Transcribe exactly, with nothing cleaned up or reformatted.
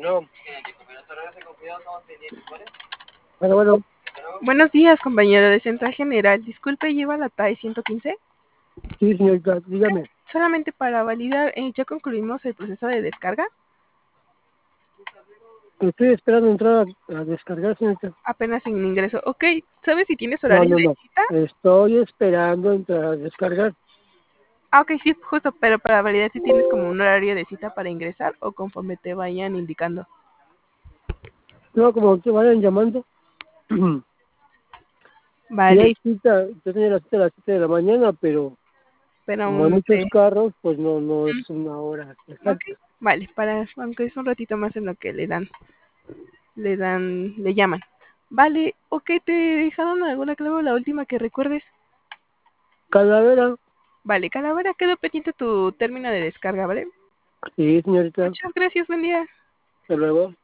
No. Bueno, bueno. Buenos días, compañero de Central General. Disculpe, ¿lleva la T A E ciento quince? Sí, señorita, dígame. Solamente para validar, eh, ¿ya concluimos el proceso de descarga? Estoy esperando entrar a, a descargar, señorita. Apenas en ingreso. Ok, ¿sabes si tienes No, horario no, de no. cita? Estoy esperando entrar a descargar. Ah, ok, sí, justo, pero para validar si tienes como un horario de cita para ingresar o conforme te vayan indicando. No, como que vayan llamando. Sí Vale, hay cita, yo tenía la cita a las siete de la mañana, pero pero como hay aún muchos te... carros, pues no, no es Mm, una hora ok, exacta. vale, para, aunque es un ratito más en lo que le dan, le dan, le llaman. Vale, ok, ¿te dejaron alguna clave la última que recuerdes? Calavera. Vale, Calavera, quedó pendiente tu término de descarga, ¿vale? Sí, señorita. Muchas gracias, buen día. Hasta luego.